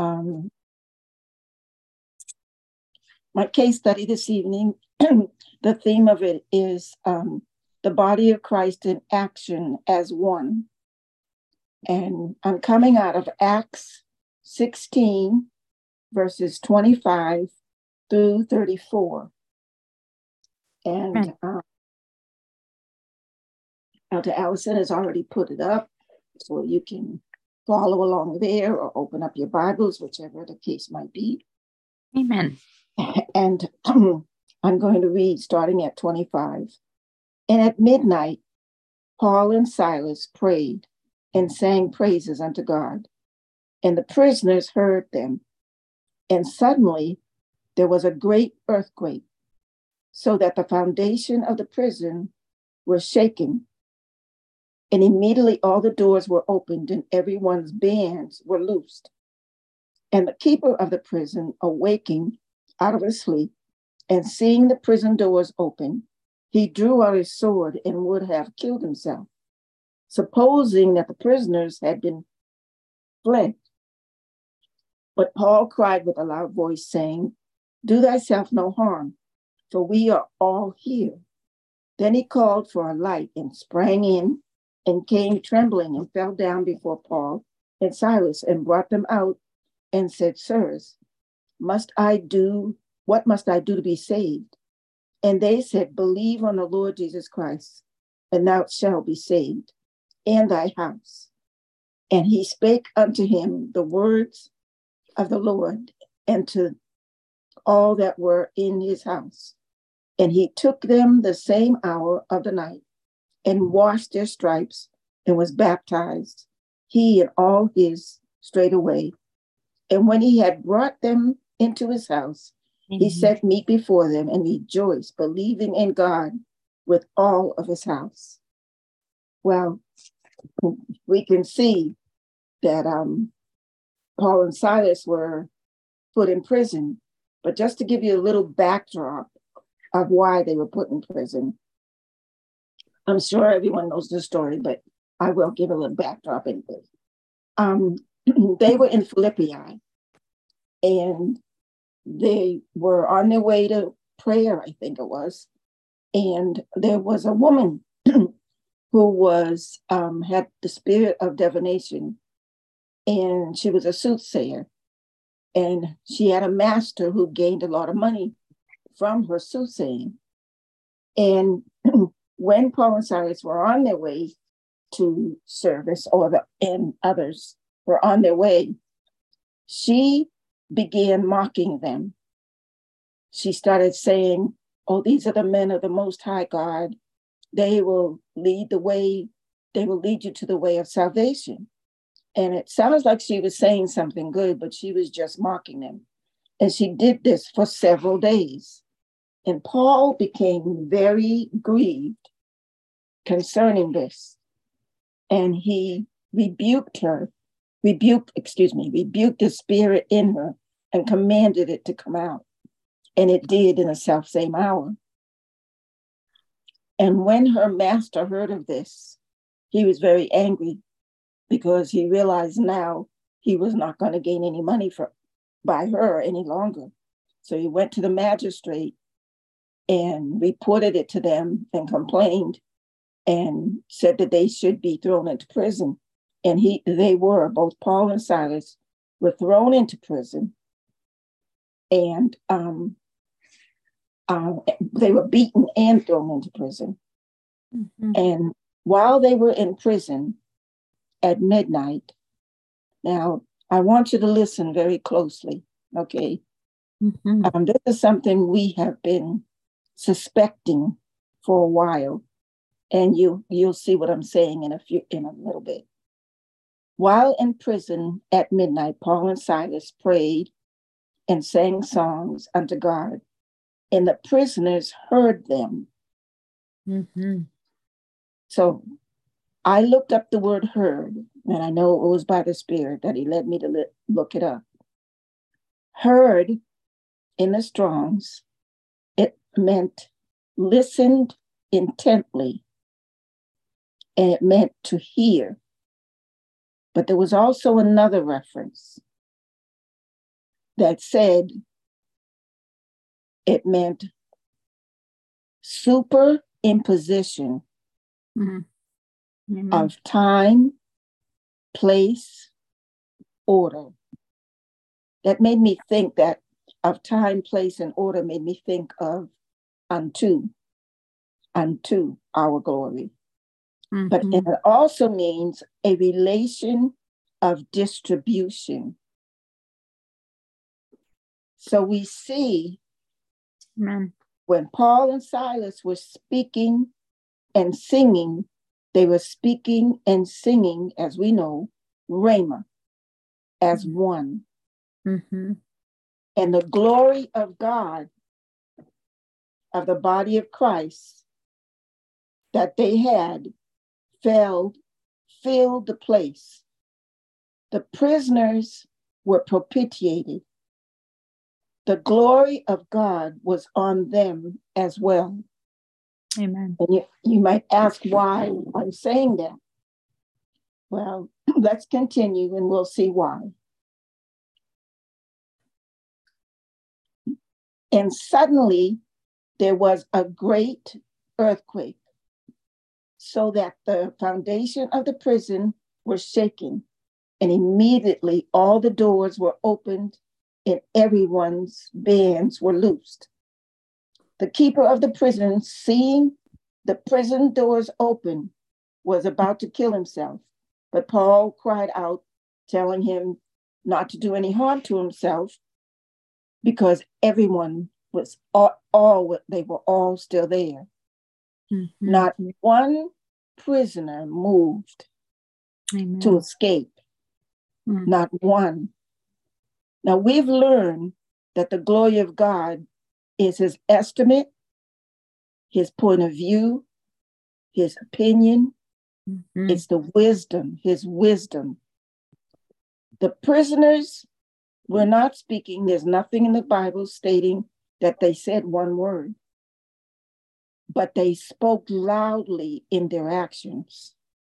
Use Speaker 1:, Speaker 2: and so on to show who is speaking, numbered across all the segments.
Speaker 1: My case study this evening, the theme of it is the body of Christ in action as one. And I'm coming out of Acts 16, verses 25 through 34. And Elder Allison has already put it up, so you can follow along there or open up your Bibles, whichever the case might be.
Speaker 2: Amen.
Speaker 1: And I'm going to read starting at 25. And at midnight, Paul and Silas prayed and sang praises unto God. And the prisoners heard them. And suddenly there was a great earthquake, so that the foundation of the prison was shaken. And immediately all the doors were opened and everyone's bands were loosed. And the keeper of the prison, awaking out of his sleep and seeing the prison doors open, he drew out his sword and would have killed himself, supposing that the prisoners had been fled. But Paul cried with a loud voice, saying, "Do thyself no harm, for we are all here." Then he called for a light and sprang in and came trembling and fell down before Paul and Silas and brought them out and said, "Sirs, what must I do to be saved?" And they said, "Believe on the Lord Jesus Christ, and thou shalt be saved, and thy house." And he spake unto him the words of the Lord, and to all that were in his house. And he took them the same hour of the night, and washed their stripes, and was baptized, he and all his straightway. And when he had brought them into his house, he set meat before them, and rejoiced, believing in God with all of his house. Well, we can see that Paul and Silas were put in prison. But just to give you a little backdrop of why they were put in prison, I'm sure everyone knows the story, but I will give a little backdrop anyway. They were in Philippi, and they were on their way to prayer, I think it was. And there was a woman who was had the spirit of divination, and she was a soothsayer. And she had a master who gained a lot of money from her soothsaying. And when Paul and Silas were on their way to service, and others were on their way, she began mocking them. She started saying, "Oh, these are the men of the Most High God. They will lead the way. They will lead you to the way of salvation." And it sounds like she was saying something good, but she was just mocking them. And she did this for several days. And Paul became very grieved concerning this. And he rebuked the spirit in her and commanded it to come out. And it did in the self-same hour. And when her master heard of this, he was very angry, because he realized now he was not going to gain any money by her any longer. So he went to the magistrate and reported it to them and complained and said that they should be thrown into prison. And both Paul and Silas were thrown into prison, and they were beaten and thrown into prison. Mm-hmm. And while they were in prison at midnight, now I want you to listen very closely, okay? Mm-hmm. This is something we have been suspecting for a while, and you'll see what I'm saying in a little bit. While in prison at midnight, Paul and Silas prayed and sang songs unto God, and the prisoners heard them. Mm-hmm. So I looked up the word heard, and I know it was by the Spirit that he led me to look it up. Heard in the Strong's, it meant listened intently, and it meant to hear. But there was also another reference, that said it meant superimposition of time, place, order. That made me think that of time, place, and order made me think of unto our glory. But it also means a relation of distribution. So we see when Paul and Silas were speaking and singing, they were speaking and singing, as we know, Rhema, as one. And the glory of God, of the body of Christ that they had, filled the place. The prisoners were propitiated. The glory of God was on them as well.
Speaker 2: Amen.
Speaker 1: And you might ask why I'm saying that. Well, let's continue and we'll see why. And suddenly there was a great earthquake, so that the foundation of the prison was shaken, and immediately all the doors were opened and everyone's bands were loosed. The keeper of the prison, seeing the prison doors open, was about to kill himself, but Paul cried out, telling him not to do any harm to himself, because everyone was they were all still there. Not one prisoner moved to escape. Not one. Now we've learned that the glory of God is his estimate, his point of view, his opinion. It's the wisdom, his wisdom. The prisoners were not speaking. There's nothing in the Bible stating that they said one word, but they spoke loudly in their actions.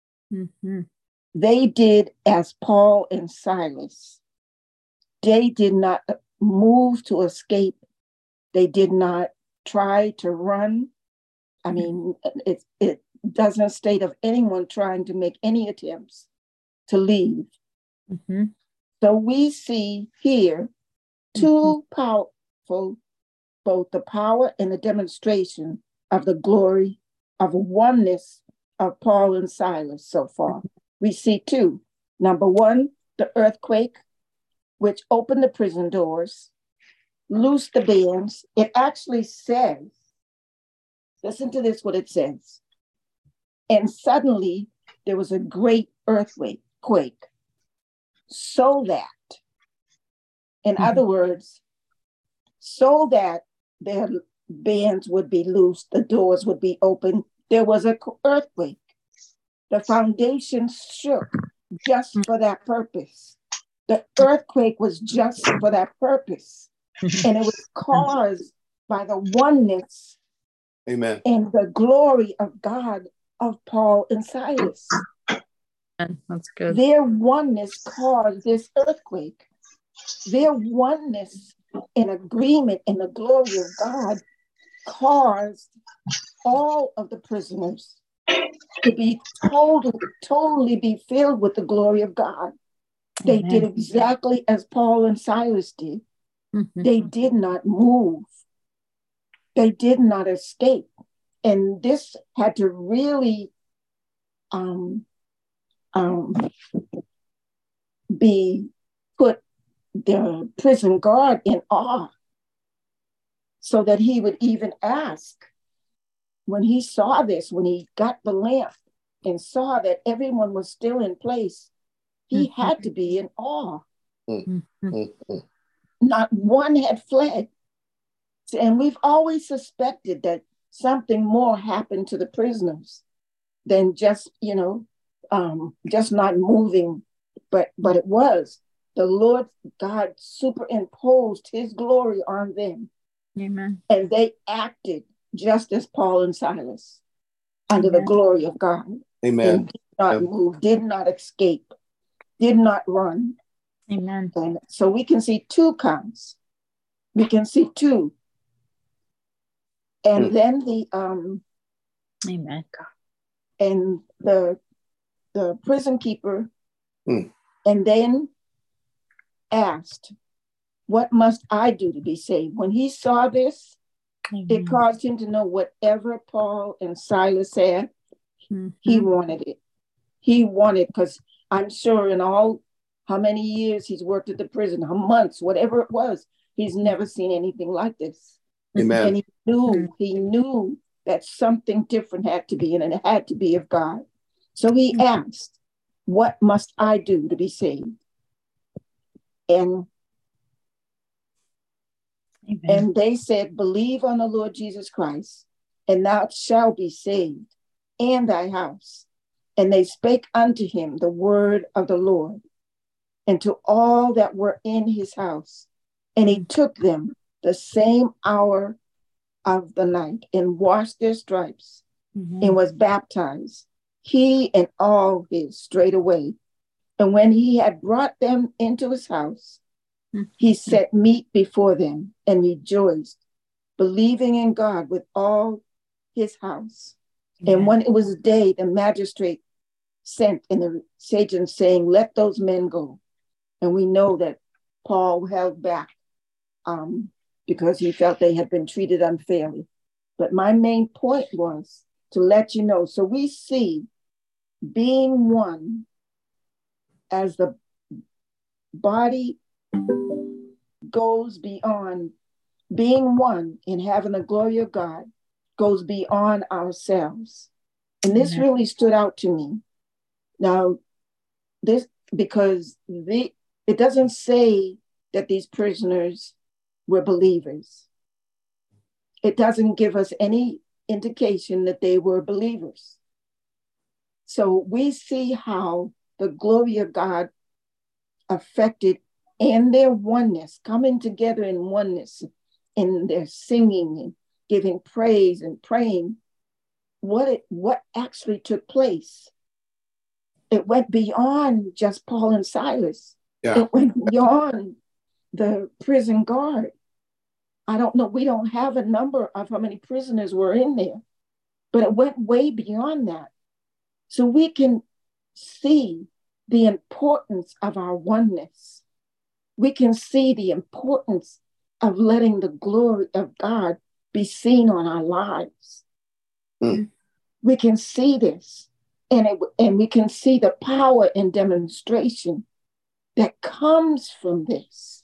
Speaker 1: They did as Paul and Silas. They did not move to escape. They did not try to run. I mean, it doesn't state of anyone trying to make any attempts to leave. So we see here two powerful, both the power and the demonstration of the glory of oneness of Paul and Silas so far. We see two. Number one, the earthquake, which opened the prison doors, loosed the bands. It actually says, listen to this, what it says. And suddenly there was a great earthquake, so that, in other words, so that their bands would be loosed, the doors would be open. There was an earthquake. The foundation shook just for that purpose. The earthquake was just for that purpose. And it was caused by the oneness
Speaker 3: Amen.
Speaker 1: and the glory of God of Paul and Silas.
Speaker 2: That's good.
Speaker 1: Their oneness caused this earthquake. Their oneness and agreement in the glory of God caused all of the prisoners to be totally be filled with the glory of God. They did exactly as Paul and Silas did. They did not move. They did not escape. And this had to really be put the prison guard in awe, so that he would even ask, when he saw this, when he got the lamp and saw that everyone was still in place, he had to be in awe. Not one had fled. And we've always suspected that something more happened to the prisoners than just, just not moving. But it was the Lord God superimposed his glory on them.
Speaker 2: Amen.
Speaker 1: And they acted just as Paul and Silas under the glory of God.
Speaker 3: Amen.
Speaker 1: And did not move, did not escape, did not run.
Speaker 2: Amen.
Speaker 1: And so we can see two counts. We can see two. And then the
Speaker 2: Amen.
Speaker 1: and the prison keeper and then asked, what must I do to be saved? When he saw this, it caused him to know whatever Paul and Silas said, he wanted it. He wanted, because I'm sure in all how many years he's worked at the prison, how months, whatever it was, he's never seen anything like this.
Speaker 3: Amen.
Speaker 1: And he knew that something different had to be, and it had to be of God. So he asked, what must I do to be saved? And they said, believe on the Lord Jesus Christ, and thou shalt be saved, and thy house. And they spake unto him the word of the Lord, and to all that were in his house. And he took them the same hour of the night, and washed their stripes, and was baptized, he and all his straightway. And when he had brought them into his house, he set meat before them, and rejoiced, believing in God with all his house. And when it was day, the magistrate sent in the sergeant, saying, let those men go. And we know that Paul held back because he felt they had been treated unfairly. But my main point was to let you know. So we see being one as the body goes beyond being one in having the glory of God, goes beyond ourselves. And this really stood out to me. Now, this, because it doesn't say that these prisoners were believers. It doesn't give us any indication that they were believers. So we see how the glory of God affected, and their oneness, coming together in oneness, in their singing and giving praise and praying. What actually took place? It went beyond just Paul and Silas.
Speaker 3: Yeah.
Speaker 1: It went beyond the prison guard. I don't know. We don't have a number of how many prisoners were in there, but it went way beyond that. So we can see the importance of our oneness. We can see the importance of letting the glory of God be seen on our lives. We can see this, and we can see the power and demonstration that comes from this.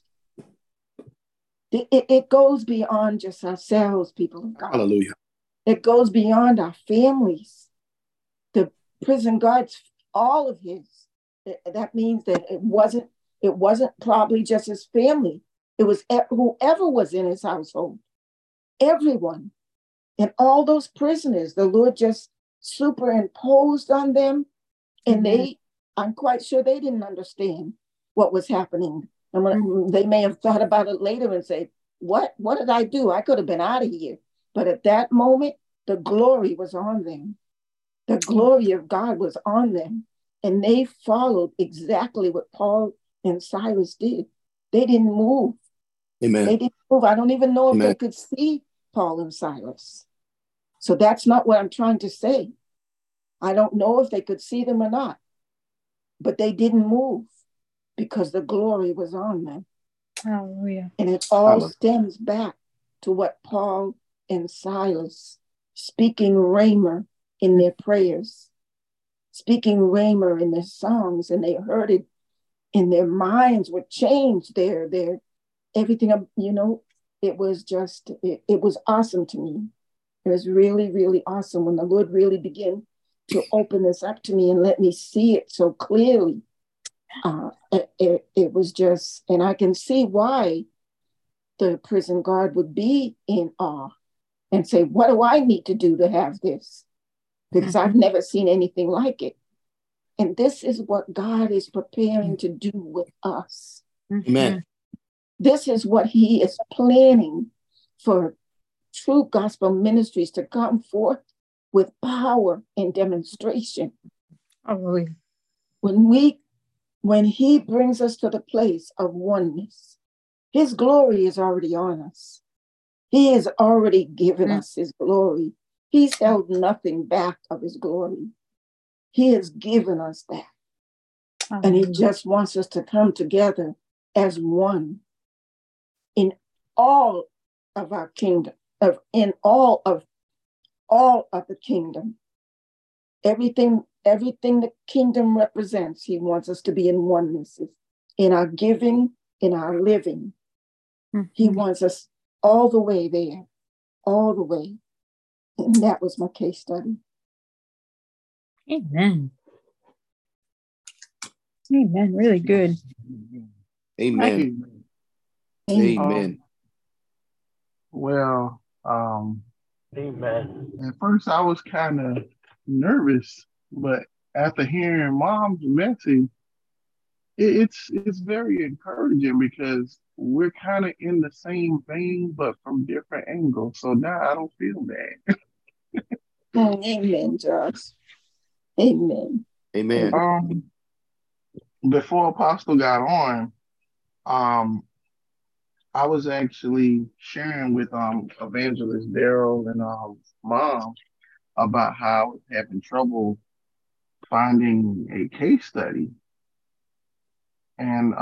Speaker 1: It goes beyond just ourselves, people of God.
Speaker 3: Hallelujah.
Speaker 1: It goes beyond our families. The prison guards, all of his. That means that it wasn't probably just his family. It was whoever was in his household, everyone. And all those prisoners, the Lord just superimposed on them. And I'm quite sure they didn't understand what was happening. And they may have thought about it later and said, what did I do? I could have been out of here. But at that moment, the glory was on them. The glory of God was on them. And they followed exactly what Paul and Silas did. They didn't move.
Speaker 3: Amen.
Speaker 1: They didn't move. I don't even know if
Speaker 3: Amen.
Speaker 1: they could see Paul and Silas. So that's not what I'm trying to say. I don't know if they could see them or not, but they didn't move because the glory was on them.
Speaker 2: Hallelujah.
Speaker 1: And it all stems back to what Paul and Silas, speaking Rhema in their prayers, speaking Rhema in their songs, and they heard it, and their minds were changed. Their everything, it was just, it was awesome to me. It was really, really awesome when the Lord really began to open this up to me and let me see it so clearly. It was just, and I can see why the prison guard would be in awe and say, what do I need to do to have this? Because I've never seen anything like it. And this is what God is preparing to do with us.
Speaker 3: Amen.
Speaker 1: This is what he is planning for true gospel ministries to come forth with power and demonstration.
Speaker 2: Hallelujah.
Speaker 1: When we when he brings us to the place of oneness, his glory is already on us. He has already given us his glory. He's held nothing back of his glory. He has given us that. And he just wants us to come together as one in all of our kingdom, in all of the kingdom. Everything the kingdom represents, he wants us to be in oneness, in our giving, in our living. He wants us all the way there, all the way. And that was my case study.
Speaker 2: Amen. Amen. Really good.
Speaker 3: Amen. Amen.
Speaker 4: Well, amen. At first I was kind of nervous, but after hearing Mom's message, it's very encouraging because we're kind of in the same vein, but from different angles. So now I don't feel bad.
Speaker 1: Amen, Josh. Amen.
Speaker 3: Amen.
Speaker 4: Before Apostle got on, I was actually sharing with Evangelist Daryl and Mom about how I was having trouble finding a case study. And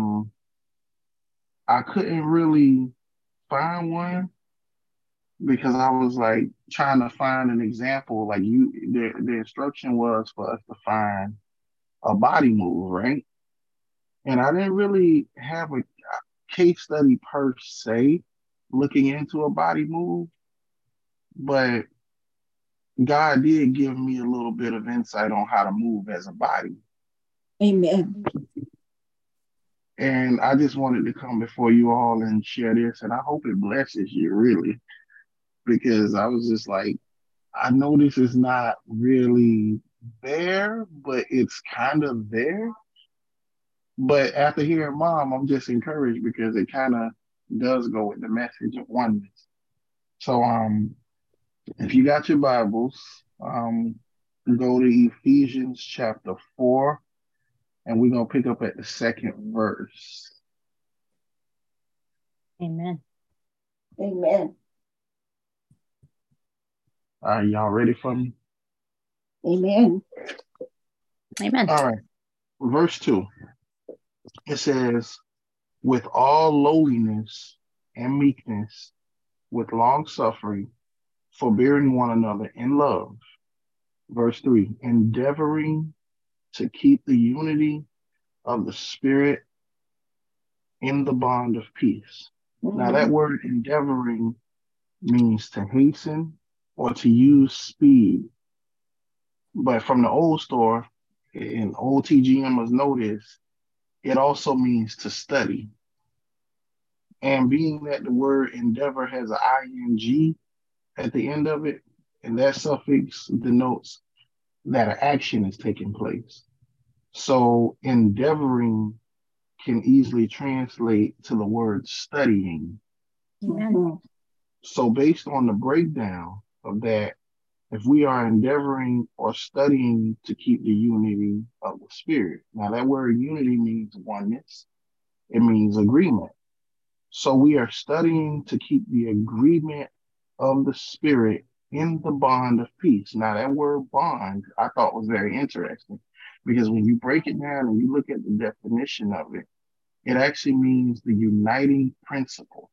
Speaker 4: I couldn't really find one because I was like trying to find an example. Like the instruction was for us to find a body move, right? And I didn't really have a case study per se looking into a body move, but God did give me a little bit of insight on how to move as a body.
Speaker 1: Amen.
Speaker 4: And I just wanted to come before you all and share this, and I hope it blesses you, really, because I was just like, I know this is not really there, but it's kind of there. But after hearing Mom, I'm just encouraged because it kind of does go with the message of oneness. So if you got your Bibles, go to Ephesians chapter 4, and we're going to pick up at the second verse.
Speaker 2: Amen.
Speaker 1: Amen.
Speaker 4: Are y'all ready for me?
Speaker 1: Amen.
Speaker 2: Amen.
Speaker 4: All right. Verse 2. It says, with all lowliness and meekness, with long suffering, forbearing one another in love. Verse 3, endeavoring to keep the unity of the Spirit in the bond of peace. Now that word endeavoring means to hasten or to use speed. But from the old store, in old TGMers notice, it also means to study. And being that the word endeavor has an ing at the end of it, and that suffix denotes that an action is taking place. So endeavoring can easily translate to the word studying.
Speaker 2: Amen.
Speaker 4: So based on the breakdown of that, if we are endeavoring or studying to keep the unity of the Spirit. Now that word unity means oneness. It means agreement. So we are studying to keep the agreement of the Spirit in the bond of peace. Now that word bond, I thought was very interesting because when you break it down and you look at the definition of it, it actually means the uniting principle.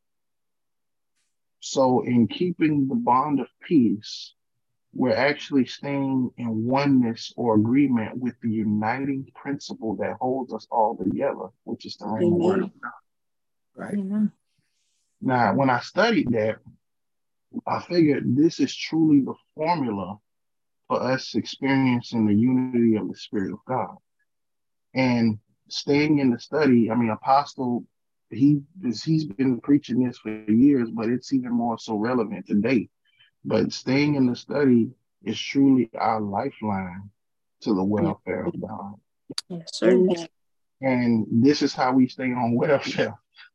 Speaker 4: So in keeping the bond of peace, we're actually staying in oneness or agreement with the uniting principle that holds us all together, which is the Rhema word of God.
Speaker 3: Right.
Speaker 2: Amen.
Speaker 4: Now, when I studied that, I figured this is truly the formula for us experiencing the unity of the Spirit of God. And staying in the study, I mean, Apostle, he's been preaching this for years, but it's even more so relevant today. But staying in the study is truly our lifeline to the welfare of God.
Speaker 2: Yes, sir.
Speaker 1: Amen.
Speaker 4: And this is how we stay on welfare.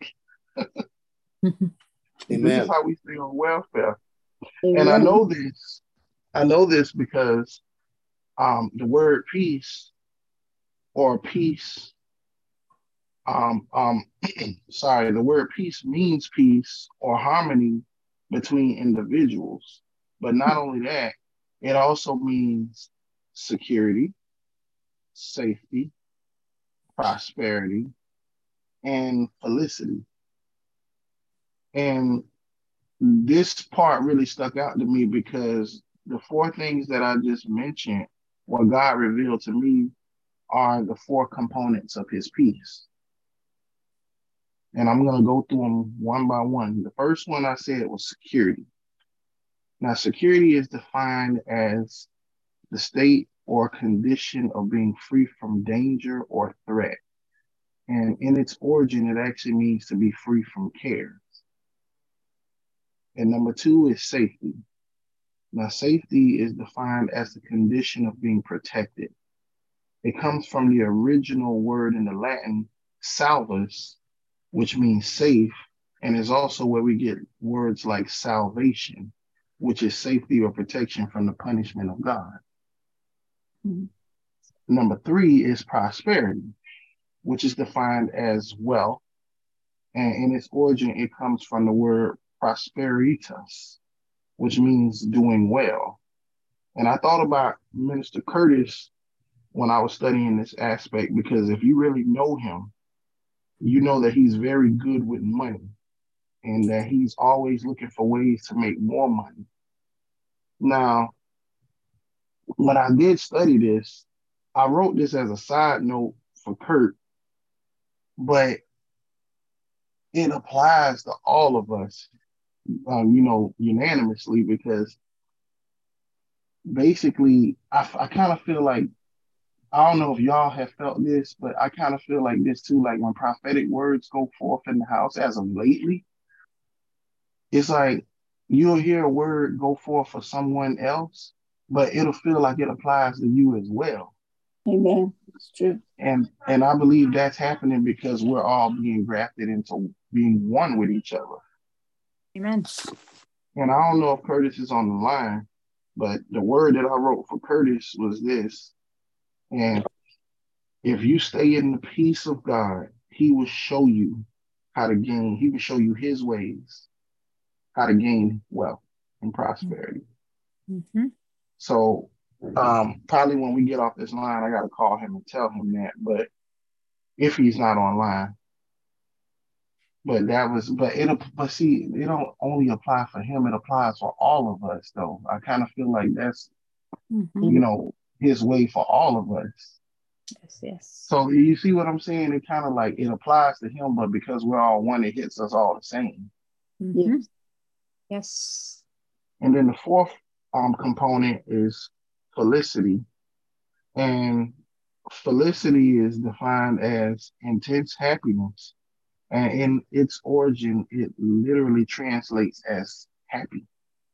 Speaker 3: Amen.
Speaker 4: This is how we stay on welfare.
Speaker 1: Amen.
Speaker 4: And I know this because the word peace or peace sorry, the word peace means peace or harmony between individuals. But not only that, it also means security, safety, prosperity, and felicity. And this part really stuck out to me because the four things that I just mentioned, what God revealed to me, are the four components of his peace. And I'm going to go through them one by one. The first one I said was security. Now, security is defined as the state or condition of being free from danger or threat. And in its origin, it actually means to be free from care. And number two is safety. Now, safety is defined as the condition of being protected. It comes from the original word in the Latin, salvus, which means safe, and is also where we get words like salvation, which is safety or protection from the punishment of God. Mm-hmm. Number three is prosperity, which is defined as wealth. And in its origin, it comes from the word prosperitas, which means doing well. And I thought about Minister Curtis when I was studying this aspect, because if you really know him, you know that he's very good with money and that he's always looking for ways to make more money. Now, when I did study this, I wrote this as a side note for Kurt, but it applies to all of us, unanimously, because basically I kind of feel like, I don't know if y'all have felt this, but I kind of feel like this too, like when prophetic words go forth in the house as of lately, it's like you'll hear a word go forth for someone else, but it'll feel like it applies to you as well.
Speaker 1: Amen. It's true.
Speaker 4: And I believe that's happening because we're all being grafted into being one with each other.
Speaker 2: Amen.
Speaker 4: And I don't know if Curtis is on the line, but the word that I wrote for Curtis was this. And if you stay in the peace of God, he will show you how to gain, he will show you his ways, how to gain wealth and prosperity.
Speaker 2: Mm-hmm.
Speaker 4: So probably when we get off this line, I got to call him and tell him that. But if he's not online, but see, it don't only apply for him, it applies for all of us, though. I kind of feel like that's, his way for all of us.
Speaker 2: Yes.
Speaker 4: So you see what I'm saying? It kind of like, it applies to him, but because we're all one, it hits us all the same.
Speaker 2: Mm-hmm. Yes.
Speaker 4: And then the fourth component is felicity. And felicity is defined as intense happiness. And in its origin, it literally translates as happy.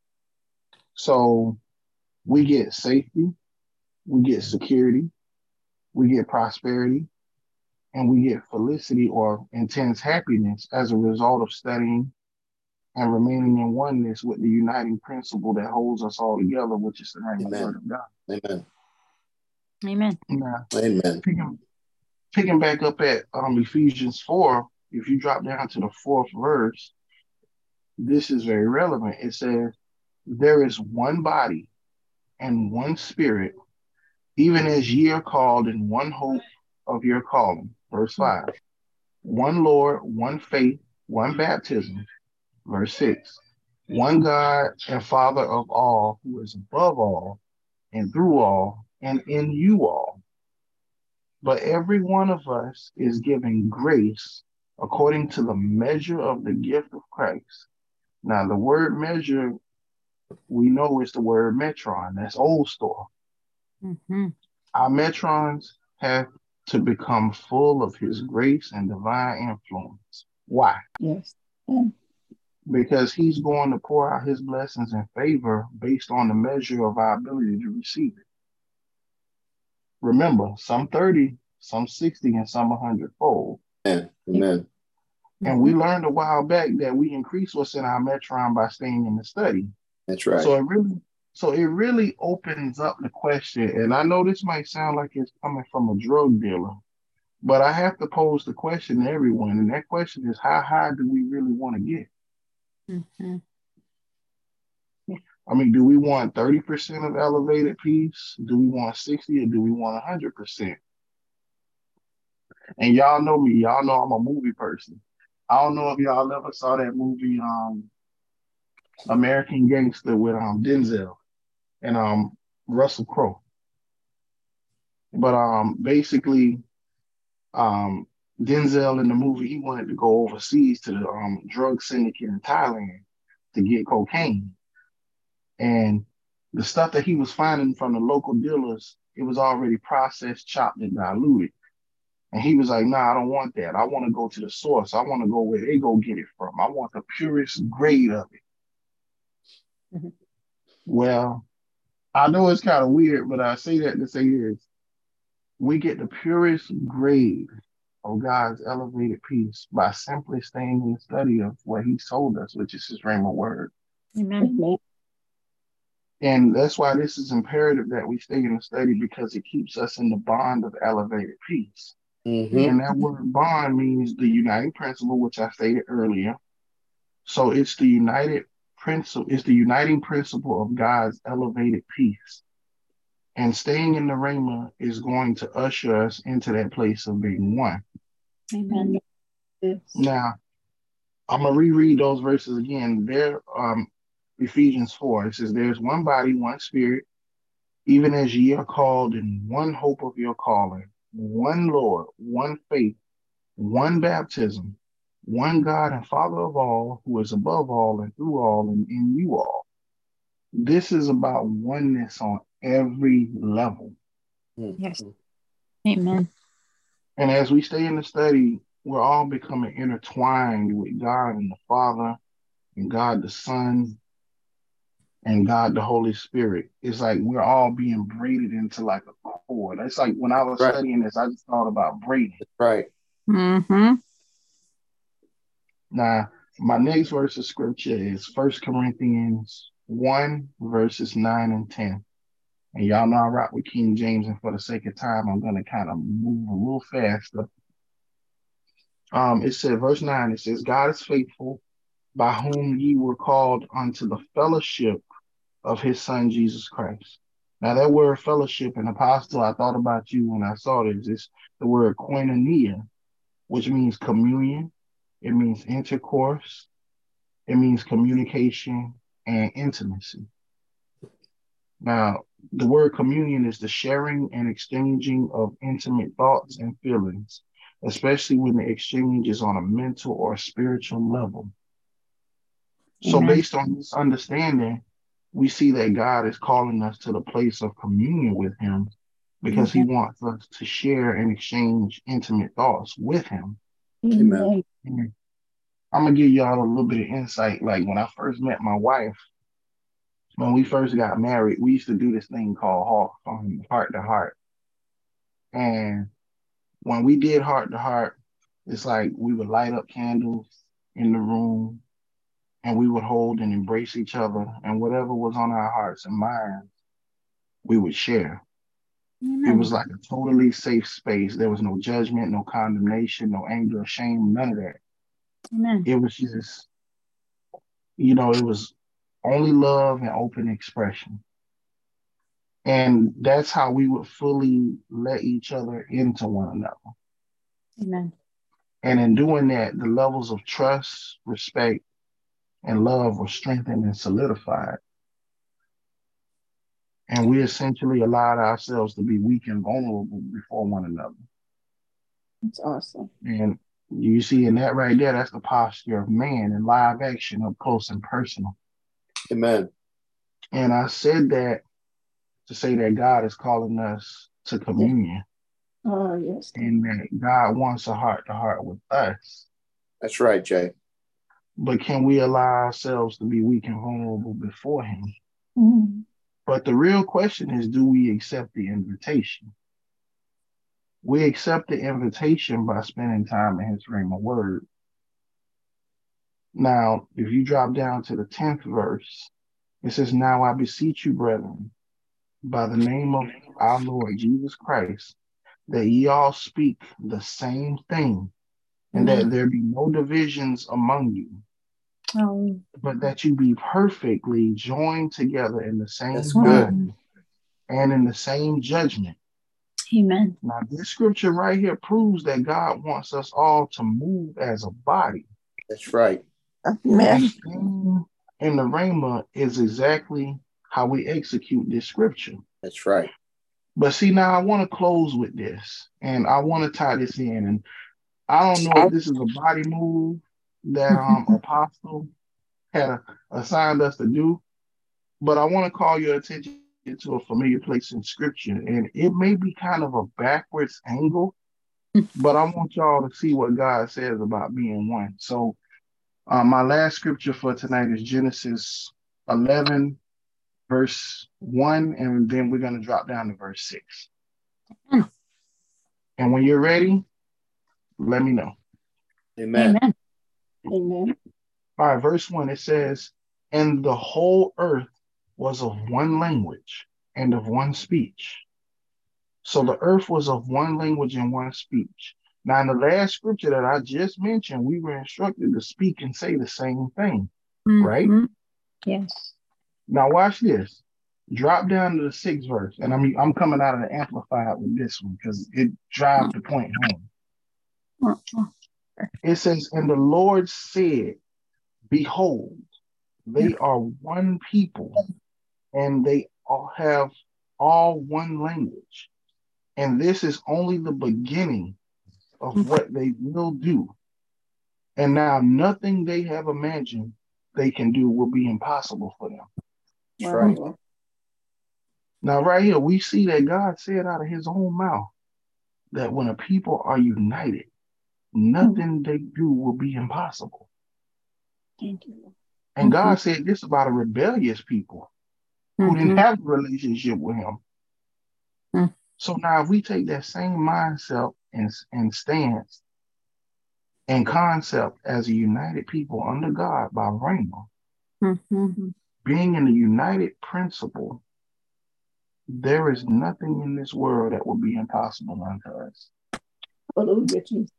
Speaker 4: So we get safety, we get security, we get prosperity, and we get felicity or intense happiness as a result of studying and remaining in oneness with the uniting principle that holds us all together, which is the word of God.
Speaker 3: Amen.
Speaker 2: Amen.
Speaker 4: Now,
Speaker 3: Amen.
Speaker 4: Picking back up at Ephesians 4, if you drop down to the fourth verse, this is very relevant. It says, there is one body and one spirit, even as ye are called in one hope of your calling. Verse 5. One Lord, one faith, one baptism. Verse 6. One God and Father of all, who is above all, and through all, and in you all. But every one of us is given grace according to the measure of the gift of Christ. Now, the word measure, we know is the word metron. That's old store.
Speaker 2: Mm-hmm.
Speaker 4: Our metrons have to become full of his grace and divine influence. Why?
Speaker 1: Yes. Yeah.
Speaker 4: Because he's going to pour out his blessings and favor based on the measure of our ability to receive it. Remember, some 30, some 60, and some 100-fold.
Speaker 3: Amen.
Speaker 4: And we learned a while back that we increase what's in our metron by staying in the study.
Speaker 3: That's right.
Speaker 4: So it really opens up the question, and I know this might sound like it's coming from a drug dealer, But I have to pose the question to everyone, and that question is, how high do we really want to get?
Speaker 2: Mm-hmm.
Speaker 4: I mean, do we want 30% of elevated peace? Do we want 60, or do we want 100%? And y'all know me. Y'all know I'm a movie person. I don't know if y'all ever saw that movie, American Gangster, with Denzel and Russell Crowe. But basically, Denzel in the movie, he wanted to go overseas to the drug syndicate in Thailand to get cocaine. And the stuff that he was finding from the local dealers, it was already processed, chopped, and diluted. And he was like, nah, I don't want that. I want to go to the source. I want to go where they go get it from. I want the purest grade of it.
Speaker 2: Mm-hmm.
Speaker 4: Well, I know it's kind of weird, but I say that to say this. We get the purest grade of God's elevated peace by simply staying in the study of what He's told us, which is His rhema word.
Speaker 2: Amen.
Speaker 4: And that's why this is imperative that we stay in the study, because it keeps us in the bond of elevated peace.
Speaker 3: Mm-hmm.
Speaker 4: And that word bond means the uniting principle, which I stated earlier. So it's the uniting principle of God's elevated peace. And staying in the Rhema is going to usher us into that place of being one.
Speaker 2: Amen.
Speaker 1: Yes.
Speaker 4: Now, I'm going to reread those verses again. There, Ephesians 4, it says, there's one body, one spirit, even as ye are called in one hope of your calling, one Lord, one faith, one baptism, one God and Father of all, who is above all and through all and in you all. This is about oneness on every level.
Speaker 2: Yes. Amen.
Speaker 4: And as we stay in the study, we're all becoming intertwined with God and the Father, and God the Son, and God the Holy Spirit. It's like we're all being braided into like a cord. It's like when I was studying this, I just thought about braiding.
Speaker 3: Right.
Speaker 2: Mm-hmm.
Speaker 4: Now, my next verse of scripture is 1 Corinthians 1, verses 9 and 10. And y'all know I rock with King James, and for the sake of time, I'm going to kind of move a little faster. It said, verse 9, it says, God is faithful, by whom ye were called unto the fellowship of his Son, Jesus Christ. Now, that word fellowship and apostle, I thought about you when I saw this. It's the word koinonia, which means communion. It means intercourse. It means communication and intimacy. Now, the word communion is the sharing and exchanging of intimate thoughts and feelings, especially when the exchange is on a mental or spiritual level. So based on this understanding, we see that God is calling us to the place of communion with him, because he wants us to share and exchange intimate thoughts with him.
Speaker 3: Amen.
Speaker 4: I'm going to give y'all a little bit of insight. Like when I first met my wife, when we first got married, we used to do this thing called heart to heart. And when we did heart to heart, it's like we would light up candles in the room, and we would hold and embrace each other, and whatever was on our hearts and minds, we would share. It was like a totally safe space. There was no judgment, no condemnation, no anger, shame, none of that.
Speaker 2: Amen.
Speaker 4: It was just, it was only love and open expression. And that's how we would fully let each other into one another.
Speaker 2: Amen.
Speaker 4: And in doing that, the levels of trust, respect, and love were strengthened and solidified. And we essentially allowed ourselves to be weak and vulnerable before one another.
Speaker 1: That's awesome.
Speaker 4: And you see in that right there, that's the posture of man in live action, up close and personal.
Speaker 3: Amen.
Speaker 4: And I said that to say that God is calling us to communion.
Speaker 1: Oh, yes.
Speaker 4: And that God wants a heart to heart with us.
Speaker 3: That's right, Jay.
Speaker 4: But can we allow ourselves to be weak and vulnerable before him?
Speaker 1: Mm-hmm.
Speaker 4: But the real question is, do we accept the invitation? We accept the invitation by spending time in his rhema word. Now, if you drop down to the 10th verse, it says, now I beseech you, brethren, by the name of our Lord Jesus Christ, that ye all speak the same thing, and that there be no divisions among you, but that you be perfectly joined together in the same
Speaker 3: That's
Speaker 4: mind and in the same judgment.
Speaker 2: Amen.
Speaker 4: Now, this scripture right here proves that God wants us all to move as a body.
Speaker 3: That's right.
Speaker 1: Amen.
Speaker 4: And staying in the Rhema is exactly how we execute this scripture.
Speaker 3: That's right.
Speaker 4: But see, now I want to close with this, and I want to tie this in. And I don't know if this is a body move that Apostle had assigned us to do, but I want to call your attention to a familiar place in Scripture, and it may be kind of a backwards angle, but I want y'all to see what God says about being one. So my last scripture for tonight is Genesis 11, verse 1, and then we're going to drop down to verse 6. And when you're ready, let me know.
Speaker 3: Amen.
Speaker 2: Amen.
Speaker 1: Amen.
Speaker 4: All right, verse 1, it says, and the whole earth was of one language and of one speech. So the earth was of one language and one speech. Now, in the last scripture that I just mentioned, we were instructed to speak and say the same thing, right?
Speaker 2: Yes.
Speaker 4: Now, watch this. Drop down to the 6th verse, and I'm coming out of the Amplified with this one because it drives the point home. It says, and the Lord said, behold, they are one people, and they all have all one language. And this is only the beginning of what they will do. And now nothing they have imagined they can do will be impossible for them.
Speaker 3: That's right.
Speaker 4: Now, right here, we see that God said out of his own mouth that when a people are united, nothing they do will be impossible.
Speaker 1: Thank you.
Speaker 4: And God said this about a rebellious people who didn't have a relationship with him. So now if we take that same mindset and stance and concept as a united people under God by Rhema, being in the united principle, there is nothing in this world that will be impossible unto us.
Speaker 1: Hallelujah, Jesus.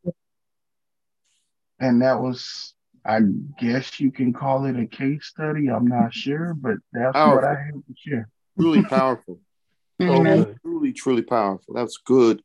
Speaker 4: And that was, I guess you can call it a case study. I'm not sure, but that's what I had to share.
Speaker 3: Truly powerful.
Speaker 2: Amen.
Speaker 3: Truly, truly powerful. That's good.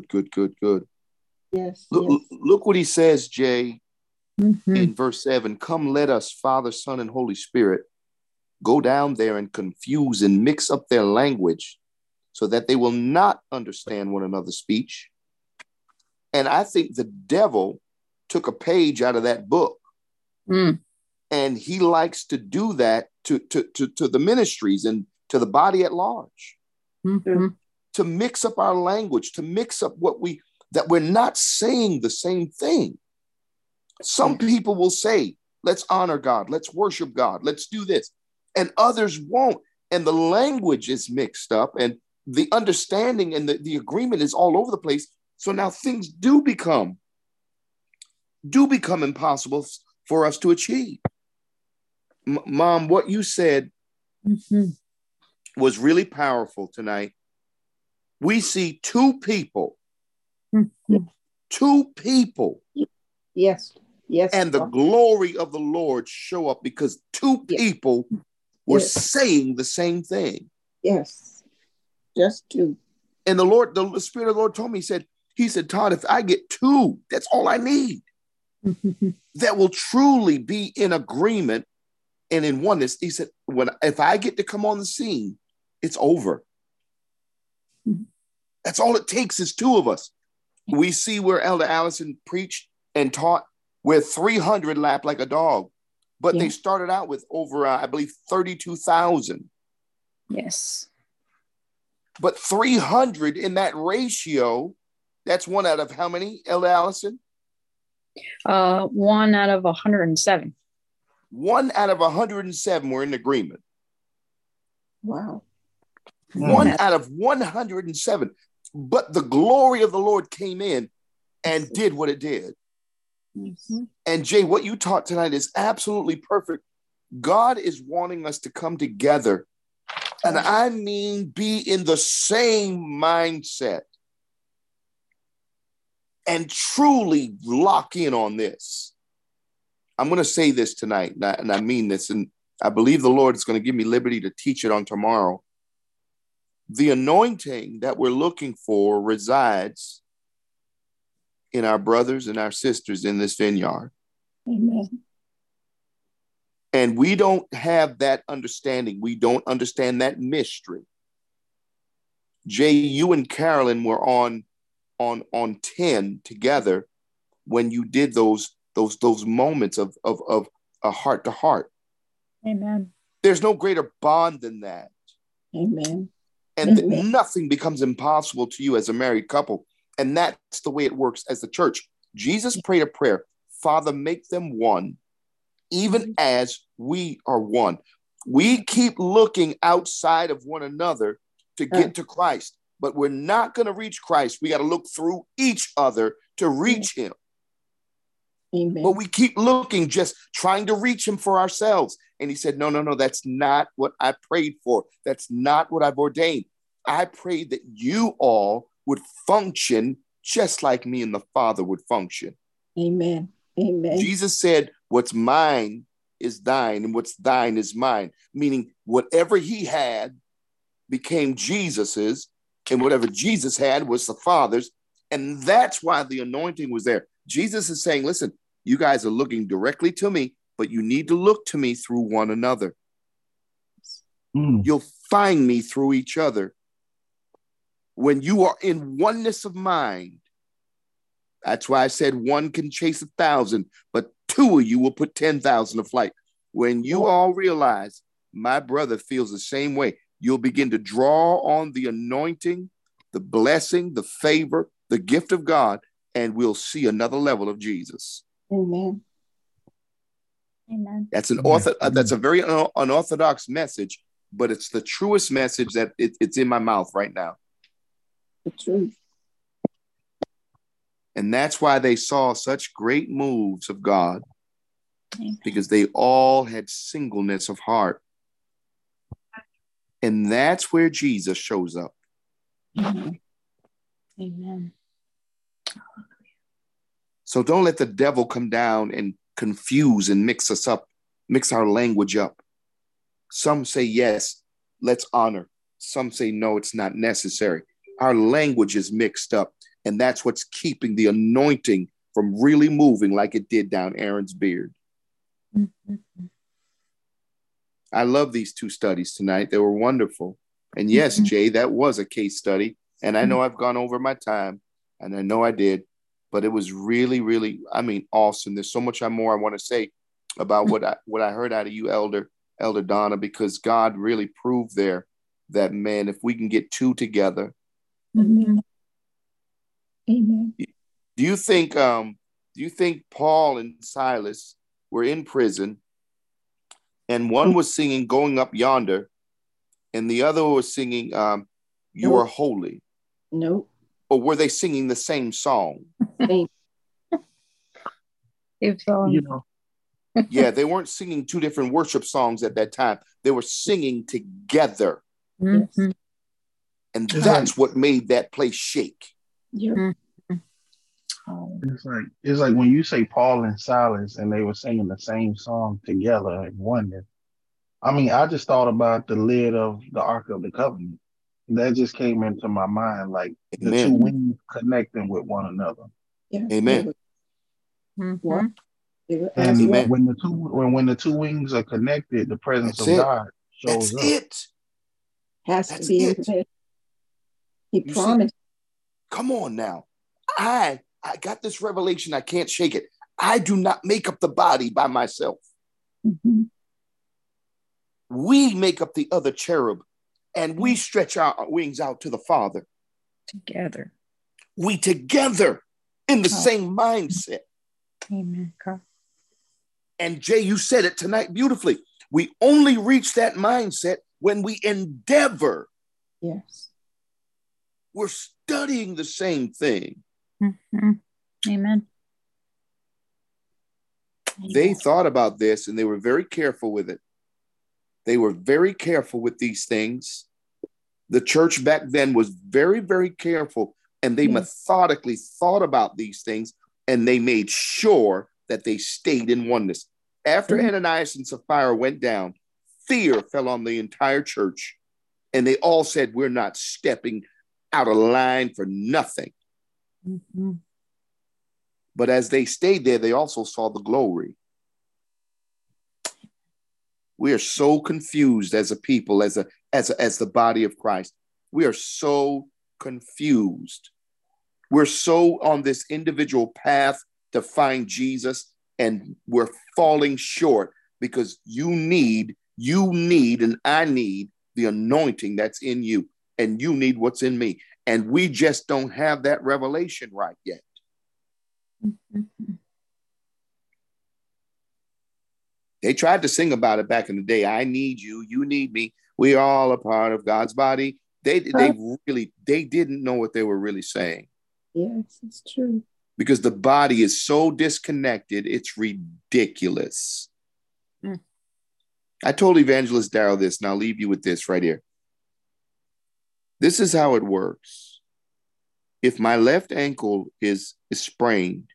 Speaker 1: Yes.
Speaker 3: Look what he says, Jay, in verse 7. Come, let us, Father, Son, and Holy Spirit, go down there and confuse and mix up their language so that they will not understand one another's speech. And I think the devil took a page out of that book. And he likes to do that to the ministries and to the body at large. To mix up our language, to mix up that we're not saying the same thing. Some people will say, let's honor God, let's worship God, let's do this. And others won't. And the language is mixed up and the understanding and the agreement is all over the place. So now things do become impossible for us to achieve. Mom, what you said was really powerful tonight. We see two people.
Speaker 1: Yes.
Speaker 3: And the glory of the Lord show up because two people were saying the same thing.
Speaker 1: Yes. Just two.
Speaker 3: And the Spirit of the Lord told me, he said, Todd, if I get two, that's all I need. That will truly be in agreement and in oneness. He said, if I get to come on the scene, it's over. That's all it takes is two of us. We see where Elder Allison preached and taught where 300 lapped like a dog, but they started out with over, I believe, 32,000.
Speaker 2: Yes.
Speaker 3: But 300 in that ratio, that's one out of how many, Elder Allison?
Speaker 2: 1 out of 107.
Speaker 3: 1 out of 107 were in agreement.
Speaker 1: Wow.
Speaker 3: 1 out of 107. But the glory of the Lord came in and did what it did. And Jay, what you taught tonight is absolutely perfect. God is wanting us to come together. And I mean, be in the same mindset. and truly lock in on this. I'm going to say this tonight, and I mean this, and I believe the Lord is going to give me liberty to teach it on tomorrow. The anointing that we're looking for resides in our brothers and our sisters in this vineyard.
Speaker 1: Amen.
Speaker 3: And we don't have that understanding. We don't understand that mystery. Jay, you and Carolyn were on 10 together when you did those moments of a heart to heart.
Speaker 2: Amen.
Speaker 3: There's no greater bond than that.
Speaker 1: Amen.
Speaker 3: And
Speaker 1: Amen.
Speaker 3: nothing becomes impossible to you as a married couple. And that's the way it works as the church. Jesus prayed a prayer, Father, make them one, even as we are one. We keep looking outside of one another to get to Christ, but we're not going to reach Christ. We got to look through each other to reach him.
Speaker 1: Amen.
Speaker 3: But we keep looking, just trying to reach him for ourselves. And he said, no, that's not what I prayed for. That's not what I've ordained. I prayed that you all would function just like me and the Father would function.
Speaker 1: Amen. Amen.
Speaker 3: Jesus said, what's mine is thine, and what's thine is mine. Meaning whatever he had became Jesus's, and whatever Jesus had was the Father's. And that's why the anointing was there. Jesus is saying, listen, you guys are looking directly to me, but you need to look to me through one another. You'll find me through each other. When you are in oneness of mind, that's why I said one can chase 1,000, but two of you will put 10,000 to flight. When you all realize my brother feels the same way, you'll begin to draw on the anointing, the blessing, the favor, the gift of God, and we'll see another level of Jesus.
Speaker 1: Amen.
Speaker 2: Amen.
Speaker 3: That's that's a very unorthodox message, but it's the truest message that it's in my mouth right now.
Speaker 1: The truth.
Speaker 3: And that's why they saw such great moves of God,
Speaker 2: Amen.
Speaker 3: because they all had singleness of heart. And that's where Jesus shows up.
Speaker 1: Amen.
Speaker 2: Amen.
Speaker 3: So don't let the devil come down and confuse and mix us up, mix our language up. Some say, yes, let's honor. Some say, no, it's not necessary. Our language is mixed up. And that's what's keeping the anointing from really moving like it did down Aaron's beard.
Speaker 2: Mm-hmm.
Speaker 3: I love these two studies tonight. They were wonderful. And yes, Jay, that was a case study. And I know I've gone over my time, and I know I did, but it was really, really, awesome. There's so much more I want to say about what I heard out of you, Elder Donna, because God really proved there that, man, if we can get two together.
Speaker 1: Amen. Amen.
Speaker 3: Do you think Paul and Silas were in prison, and one was singing "Going Up Yonder," and the other was singing "You Are Holy"?
Speaker 1: Nope.
Speaker 3: Or were they singing the same song?
Speaker 2: If so,
Speaker 3: Yeah, they weren't singing two different worship songs at that time. They were singing together.
Speaker 2: mm-hmm.
Speaker 3: And that's what made that place shake.
Speaker 1: Yep.
Speaker 2: Mm-hmm.
Speaker 4: It's like when you say Paul and Silas and they were singing the same song together in oneness. I just thought about the lid of the Ark of the Covenant. That just came into my mind, like the two wings connecting with one another.
Speaker 1: Yes.
Speaker 3: Amen.
Speaker 2: Mm-hmm.
Speaker 4: And
Speaker 3: Amen.
Speaker 4: when the two wings are connected, the presence
Speaker 3: That's
Speaker 4: of
Speaker 3: it.
Speaker 4: God shows
Speaker 3: That's
Speaker 4: up.
Speaker 3: it.
Speaker 1: Has
Speaker 3: That's
Speaker 1: to be
Speaker 3: it.
Speaker 1: in there. He
Speaker 3: You
Speaker 1: promised.
Speaker 3: see, come on now. I got this revelation. I can't shake it. I do not make up the body by myself.
Speaker 1: Mm-hmm.
Speaker 3: We make up the other cherub, and we stretch our wings out to the Father.
Speaker 2: Together.
Speaker 3: We together in the same mindset.
Speaker 2: Amen. God.
Speaker 3: And Jay, you said it tonight beautifully. We only reach that mindset when we endeavor.
Speaker 1: Yes.
Speaker 3: We're studying the same thing.
Speaker 2: Mm-hmm. Amen.
Speaker 3: They thought about this and they were very careful with it. They were very careful with these things. The church back then was very, very careful And they methodically thought about these things, and they made sure that they stayed in oneness. After Ananias and Sapphira went down, fear fell on the entire church, and they all said, we're not stepping out of line for nothing. But as they stayed there, they also saw the glory. We are so confused as a people, as the body of Christ. We are so confused. We're so on this individual path to find Jesus, and we're falling short because you need, and I need the anointing that's in you, and you need what's in me. And we just don't have that revelation right yet. They tried to sing about it back in the day. I need you, you need me. We are all a part of God's body. They didn't know what they were really saying.
Speaker 1: Yes, it's true.
Speaker 3: Because the body is so disconnected, it's ridiculous. I told Evangelist Darrell this, and I'll leave you with this right here. This is how it works. If my left ankle is sprained,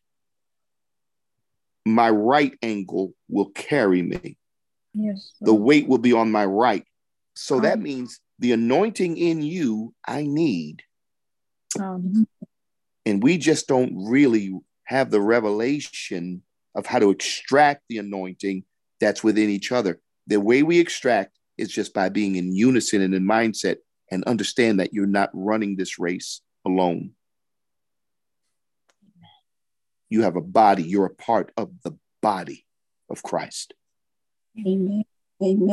Speaker 3: my right ankle will carry me.
Speaker 2: Yes.
Speaker 3: The weight will be on my right. So that means the anointing in you, I need. And we just don't really have the revelation of how to extract the anointing that's within each other. The way we extract is just by being in unison and in mindset, and understand that you're not running this race alone. You have a body. You're a part of the body of Christ.
Speaker 1: Amen. Amen.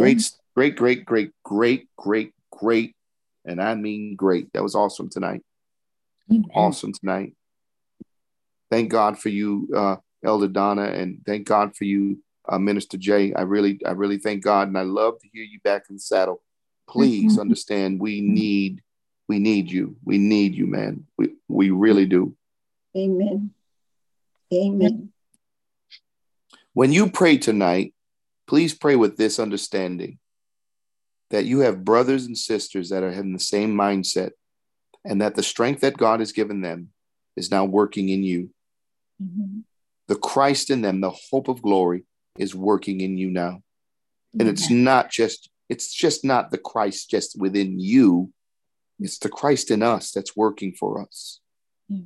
Speaker 3: Great. And I mean great. That was awesome tonight.
Speaker 2: Amen.
Speaker 3: Awesome tonight. Thank God for you, Elder Donna, and thank God for you, Minister Jay. I really thank God, and I love to hear you back in the saddle. Please understand, we need you. We need you, man. We really do.
Speaker 1: Amen. Amen.
Speaker 3: When you pray tonight, please pray with this understanding that you have brothers and sisters that are in the same mindset, and that the strength that God has given them is now working in you. The Christ in them, the hope of glory, is working in you now. And it's just not the Christ just within you. It's the Christ in us that's working for us.
Speaker 2: Yes.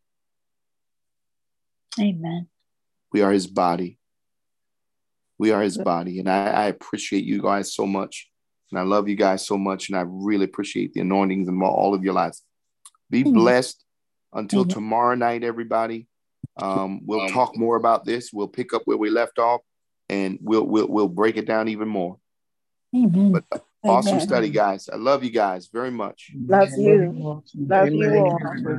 Speaker 2: Amen.
Speaker 3: We are his body. We are his body. And I appreciate you guys so much. And I love you guys so much. And I really appreciate the anointings in all of your lives. Be blessed until tomorrow night, everybody. We'll talk more about this. We'll pick up where we left off, and we'll break it down even more.
Speaker 2: Amen.
Speaker 3: But awesome study, guys. I love you guys very much.
Speaker 1: Love you. Love you all.